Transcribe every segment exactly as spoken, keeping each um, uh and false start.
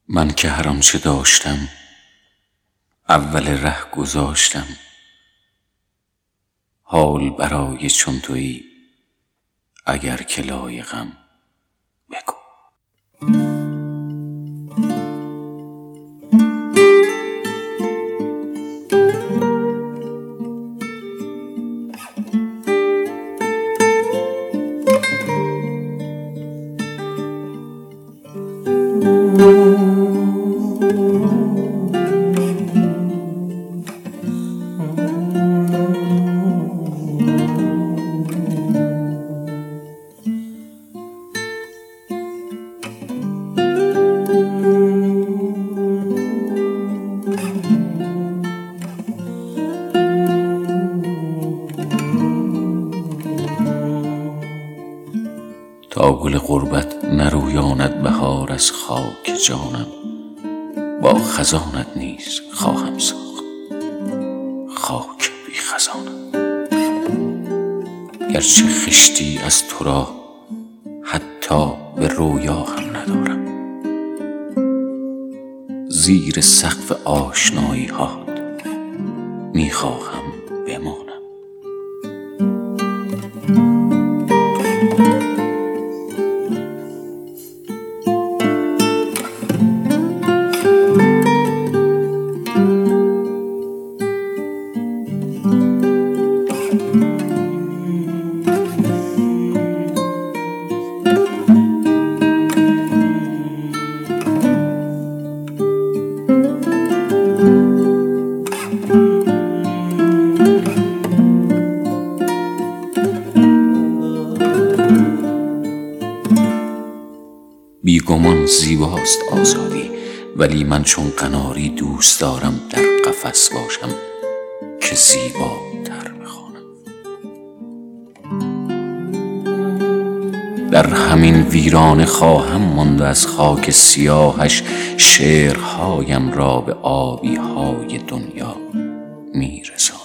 من که هر آنچه داشتم اول ره گذاشتم، حال برای چون تویی اگر که لایقم بگو. تا گل غربت نرویاند بهار از خاک جانم، با خزانت نیز خواهم ساخت خاک بی خزانم. گرچه خشتی از تو را حتی به رویا هم ندارم، زیر سقف آشنایی هات می خواهم بمانم. بیگمان زیباست آزادی، ولی من چون قناری دوست دارم در قفس باشم که زیباتر بخوانم. در همین ویرانه خواهم ماند از خاک سیاهش، شعرهایم را به آبی های دنیا می رسانم.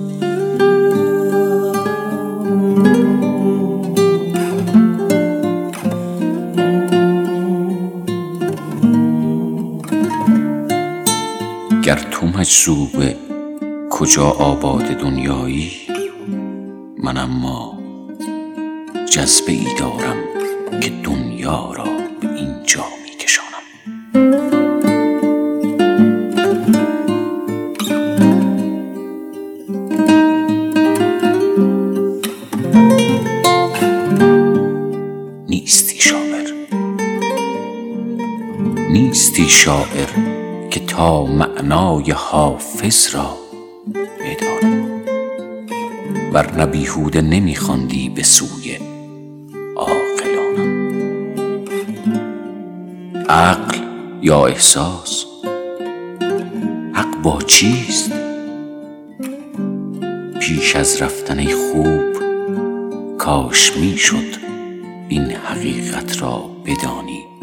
گر تو مجذوب کجا آباد دنیایی، من اما جذبه ای دارم که دنیا را به اینجا می کشانم. نیستی شاعر، نیستی شاعر که تا معنای حافظ را بدانی، ورنه بیهوده نمی خواندی به سوی عاقلانم. عقل یا احساس، حق با چیست؟ پیش از رفتن ای خوب کاش می شد این حقیقت را بدانی